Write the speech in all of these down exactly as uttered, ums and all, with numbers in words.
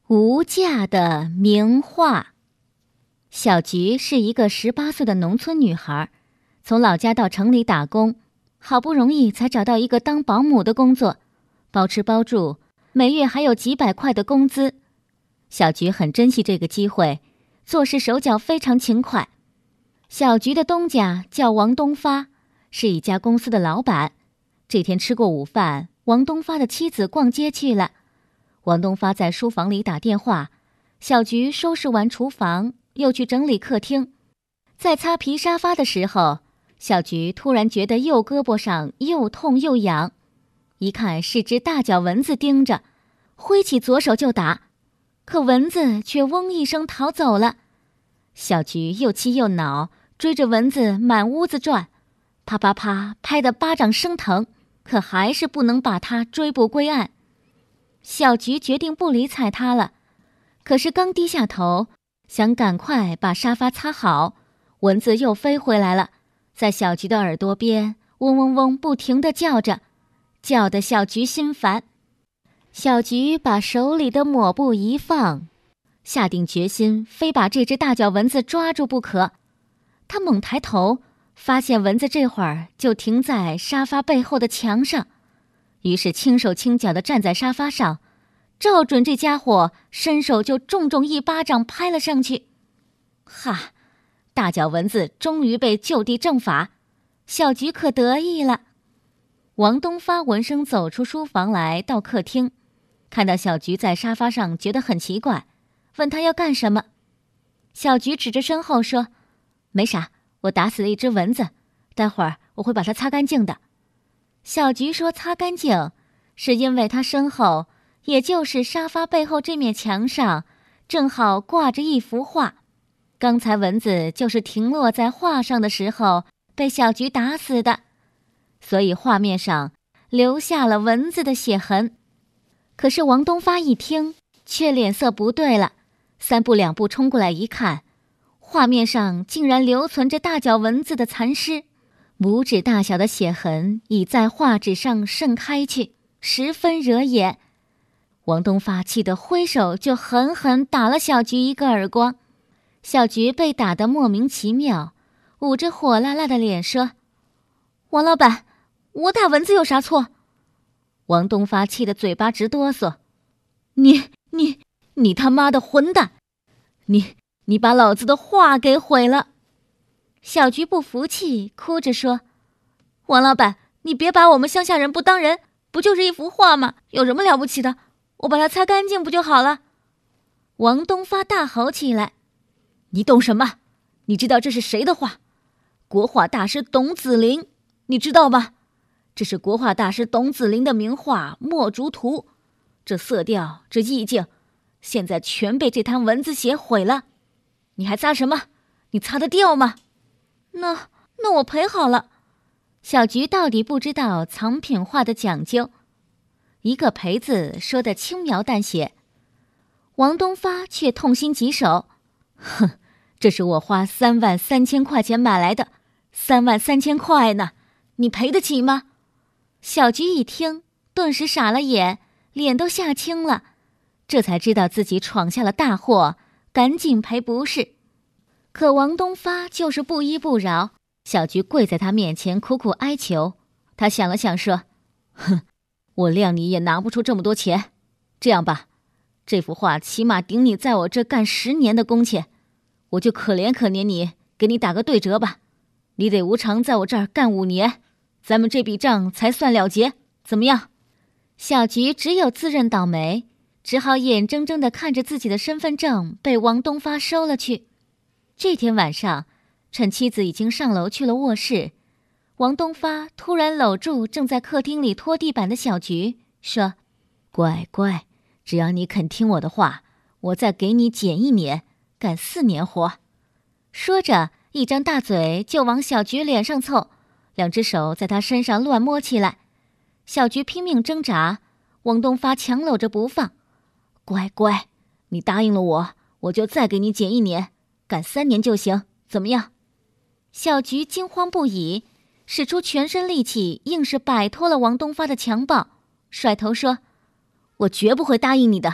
无价的名画。小菊是一个十八岁的农村女孩，从老家到城里打工，好不容易才找到一个当保姆的工作，包吃包住，每月还有几百块的工资。小菊很珍惜这个机会，做事手脚非常勤快。小菊的东家叫王东发，是一家公司的老板。这天吃过午饭，王东发的妻子逛街去了，王东发在书房里打电话，小菊收拾完厨房，又去整理客厅。在擦皮沙发的时候，小菊突然觉得右胳膊上又痛又痒，一看是只大脚蚊子叮着，挥起左手就打，可蚊子却嗡一声逃走了。小菊又气又恼，追着蚊子满屋子转，啪啪啪拍得巴掌生疼，可还是不能把它追捕归案。小菊决定不理睬他了，可是刚低下头，想赶快把沙发擦好，蚊子又飞回来了，在小菊的耳朵边嗡嗡嗡不停地叫着，叫得小菊心烦。小菊把手里的抹布一放，下定决心非把这只大脚蚊子抓住不可。她猛抬头，发现蚊子这会儿就停在沙发背后的墙上，于是轻手轻脚地站在沙发上，照准这家伙，伸手就重重一巴掌拍了上去。哈，大脚蚊子终于被就地正法，小菊可得意了。王东发闻声走出书房来，到客厅，看到小菊在沙发上，觉得很奇怪，问她要干什么。小菊指着身后说：“没啥，我打死了一只蚊子，待会儿我会把它擦干净的。”小菊说擦干净，是因为她身后，也就是沙发背后这面墙上，正好挂着一幅画。刚才蚊子就是停落在画上的时候被小菊打死的，所以画面上留下了蚊子的血痕。可是王东发一听，却脸色不对了，三步两步冲过来一看，画面上竟然留存着大脚蚊子的残尸，拇指大小的血痕已在画纸上渗开去，十分惹眼。王东发气得挥手就狠狠打了小菊一个耳光。小菊被打得莫名其妙，捂着火辣辣的脸说：“王老板，我打蚊子有啥错？”王东发气得嘴巴直哆嗦：“你你你他妈的混蛋！你你把老子的画给毁了！”小菊不服气，哭着说：“王老板，你别把我们乡下人不当人，不就是一幅画吗？有什么了不起的？我把它擦干净不就好了？”王东发大吼起来：“你懂什么？你知道这是谁的画？国画大师董子霖，你知道吗？这是国画大师董子霖的名画《墨竹图》，这色调，这意境，现在全被这滩蚊子血毁了。你还擦什么？你擦得掉吗？”那那我赔好了。小菊到底不知道藏品画的讲究，一个赔字说得轻描淡写。王东发却痛心疾首：“哼，这是我花三万三千块钱买来的，三万三千块呢，你赔得起吗？”小菊一听，顿时傻了眼，脸都吓青了，这才知道自己闯下了大祸，赶紧赔不是。可王东发就是不依不饶，小菊跪在他面前苦苦哀求。他想了想说：“哼，我谅你也拿不出这么多钱，这样吧，这幅画起码顶你在我这干十年的工钱，我就可怜可怜你，给你打个对折吧，你得无偿在我这儿干五年，咱们这笔账才算了结，怎么样？”小菊只有自认倒霉，只好眼睁睁地看着自己的身份证被王东发收了去。这天晚上，趁妻子已经上楼去了卧室，王东发突然搂住正在客厅里拖地板的小菊，说：“乖乖，只要你肯听我的话，我再给你减一年，干四年活。”说着，一张大嘴就往小菊脸上凑，两只手在她身上乱摸起来。小菊拼命挣扎，王东发强搂着不放：“乖乖，你答应了我，我就再给你减一年，干三年就行，怎么样？”小菊惊慌不已，使出全身力气，硬是摆脱了王东发的强暴，甩头说：“我绝不会答应你的，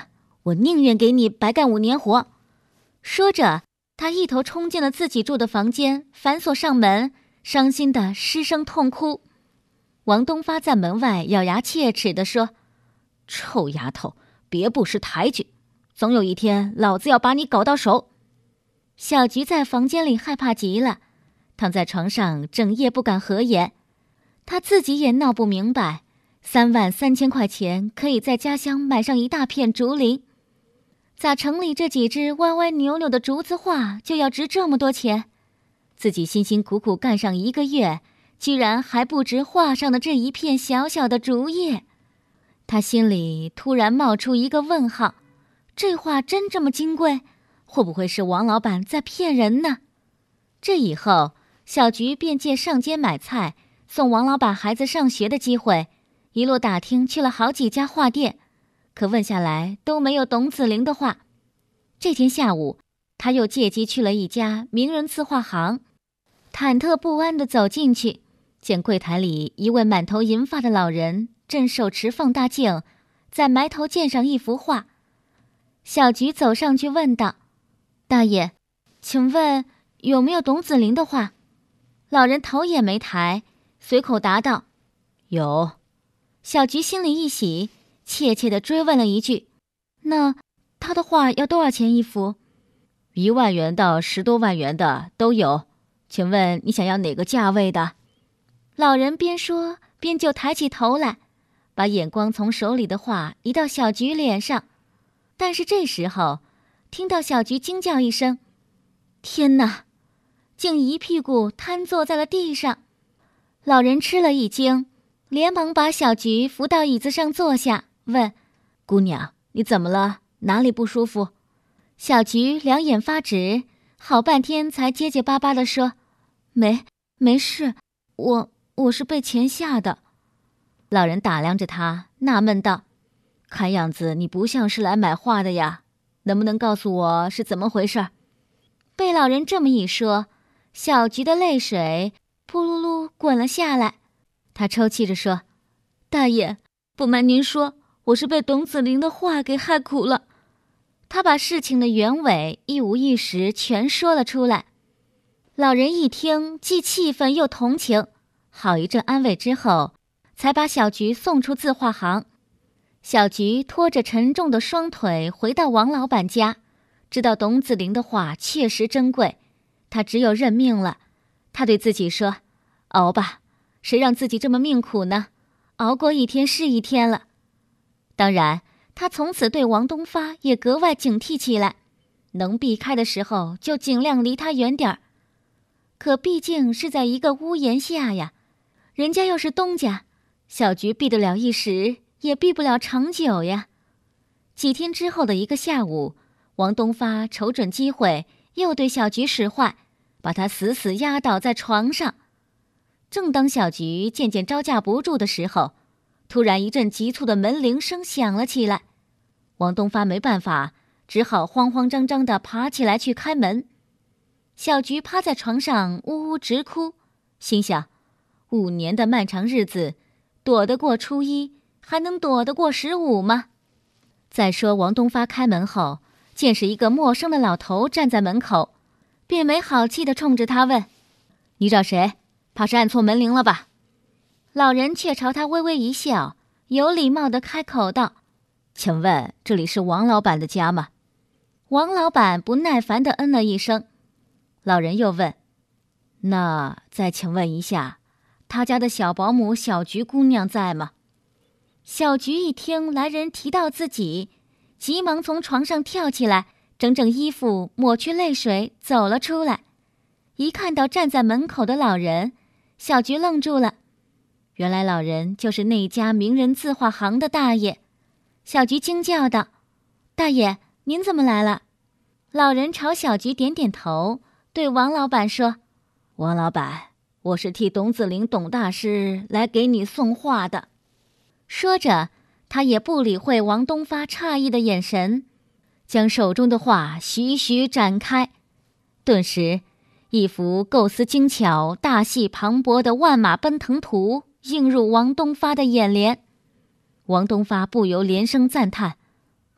我宁愿给你白干五年活。”说着，他一头冲进了自己住的房间，反锁上门，伤心的失声痛哭。王东发在门外咬牙切齿地说：“臭丫头，别不识抬举，总有一天老子要把你搞到手。”小菊在房间里害怕极了，躺在床上整夜不敢合眼。她自己也闹不明白，三万三千块钱可以在家乡买上一大片竹林，咋城里这几只歪歪扭扭的竹子画就要值这么多钱？自己辛辛苦苦干上一个月，居然还不值画上的这一片小小的竹叶。他心里突然冒出一个问号，这画真这么金贵？会不会是王老板在骗人呢？这以后，小菊便借上街买菜、送王老板孩子上学的机会，一路打听去了好几家画店，可问下来都没有董子霖的画。这天下午，他又借机去了一家名人字画行，忐忑不安地走进去，见柜台里一位满头银发的老人正手持放大镜，在埋头鉴赏一幅画。小菊走上去问道：“大爷，请问有没有董子霖的画？”老人头也没抬，随口答道：“有。”小菊心里一喜，怯怯地追问了一句：“那他的画要多少钱一幅？”“一万元到十多万元的都有，请问你想要哪个价位的？”老人边说边就抬起头来，把眼光从手里的画移到小菊脸上。但是这时候，听到小菊惊叫一声：“天哪！”竟一屁股瘫坐在了地上。老人吃了一惊，连忙把小菊扶到椅子上坐下，问：“姑娘，你怎么了？哪里不舒服？”小菊两眼发直，好半天才结结巴巴地说：“没，没事，我我是被钱吓的。”老人打量着他，纳闷道：“看样子你不像是来买画的呀，能不能告诉我是怎么回事？”被老人这么一说，小菊的泪水扑噜噜滚了下来。他抽泣着说：“大爷，不瞒您说，我是被董子霖的画给害苦了。”他把事情的原委一五一十全说了出来。老人一听，既气愤又同情，好一阵安慰之后，才把小菊送出字画行。小菊拖着沉重的双腿回到王老板家，知道董子霖的画确实珍贵，他只有认命了。他对自己说：“熬吧，谁让自己这么命苦呢？熬过一天是一天了。”当然，他从此对王东发也格外警惕起来，能避开的时候就尽量离他远点儿。可毕竟是在一个屋檐下呀，人家又是东家，小菊避得了一时，也避不了长久呀。几天之后的一个下午，王东发瞅准机会，又对小菊使坏，把她死死压倒在床上。正当小菊渐渐招架不住的时候，突然一阵急促的门铃声响了起来。王东发没办法，只好慌慌张张地爬起来去开门。小菊趴在床上呜呜直哭，心想：五年的漫长日子，躲得过初一，还能躲得过十五吗？再说王东发开门后，见是一个陌生的老头站在门口，便没好气地冲着他问：“你找谁？怕是按错门铃了吧？”老人却朝他微微一笑，有礼貌地开口道：“请问这里是王老板的家吗？”王老板不耐烦地嗯了一声。老人又问：“那再请问一下，他家的小保姆小菊姑娘在吗？”小菊一听来人提到自己，急忙从床上跳起来，整整衣服，抹去泪水，走了出来。一看到站在门口的老人，小菊愣住了。原来老人就是那家名人字画行的大爷。小菊惊叫道：“大爷，您怎么来了？”老人朝小菊点点头，对王老板说：“王老板，我是替董子霖董大师来给你送画的。”说着，他也不理会王东发诧异的眼神，将手中的画徐徐展开。顿时，一幅构思精巧、大气磅礴的万马奔腾图映入王东发的眼帘。王东发不由连声赞叹：“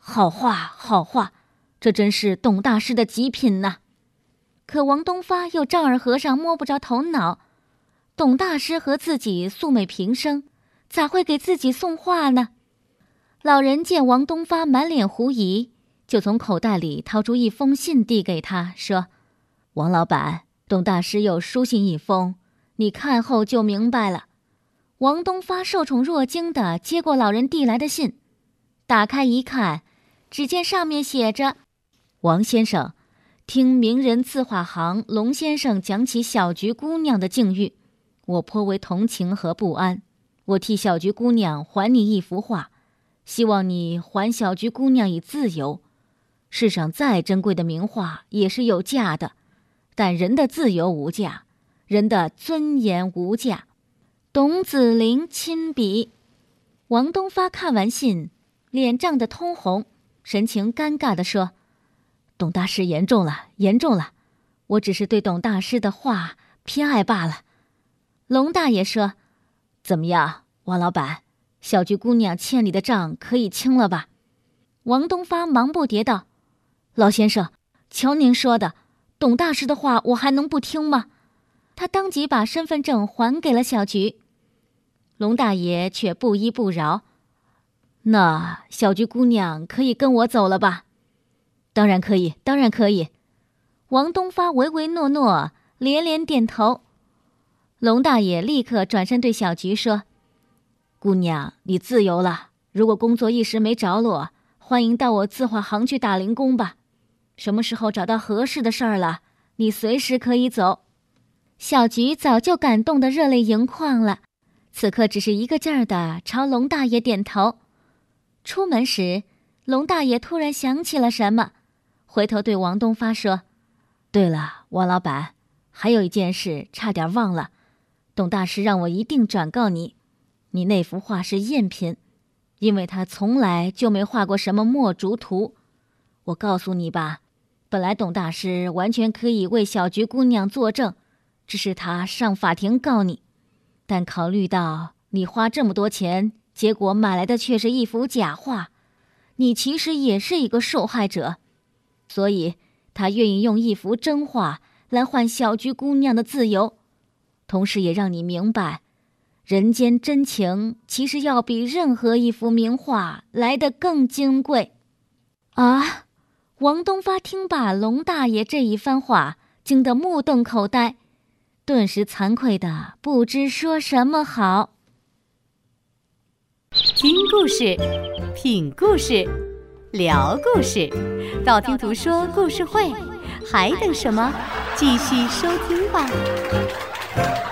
好话好话，这真是董大师的极品呐！可王东发又丈二和尚摸不着头脑，董大师和自己素昧平生，咋会给自己送话呢？老人见王东发满脸狐疑，就从口袋里掏出一封信递给他，说：王老板，董大师有书信一封，你看后就明白了。王东发受宠若惊地接过老人递来的信，打开一看，只见上面写着：王先生，听名人字画行龙先生讲起小菊姑娘的境遇，我颇为同情和不安，我替小菊姑娘还你一幅画，希望你还小菊姑娘以自由。世上再珍贵的名画也是有价的，但人的自由无价，人的尊严无价。董子霖亲笔。王东发看完信，脸涨得通红，神情尴尬地说：董大师言重了，言重了，我只是对董大师的画偏爱罢了。龙大爷说：怎么样，王老板，小菊姑娘欠你的账可以清了吧？王东发忙不迭道：老先生，瞧您说的，董大师的话我还能不听吗？他当即把身份证还给了小菊。龙大爷却不依不饶：那小菊姑娘可以跟我走了吧？当然可以，当然可以。王东发唯唯诺诺，连连点头。龙大爷立刻转身对小菊说：姑娘，你自由了，如果工作一时没着落，欢迎到我字画行去打零工吧。什么时候找到合适的事儿了，你随时可以走。小菊早就感动得热泪盈眶了，此刻只是一个劲儿地朝龙大爷点头。出门时，龙大爷突然想起了什么，回头对王东发说：对了，王老板，还有一件事差点忘了，董大师让我一定转告你，你那幅画是赝品，因为他从来就没画过什么墨竹图。我告诉你吧，本来董大师完全可以为小菊姑娘作证，只是他上法庭告你，但考虑到你花这么多钱，结果买来的却是一幅假画，你其实也是一个受害者，所以他愿意用一幅真画来换小菊姑娘的自由，同时也让你明白，人间真情其实要比任何一幅名画来得更金贵。啊！王东发听罢龙大爷这一番话，惊得目瞪口呆，顿时惭愧的不知说什么好。 听故事，品故事，聊故事，道听途说故事会，还等什么？继续收听吧。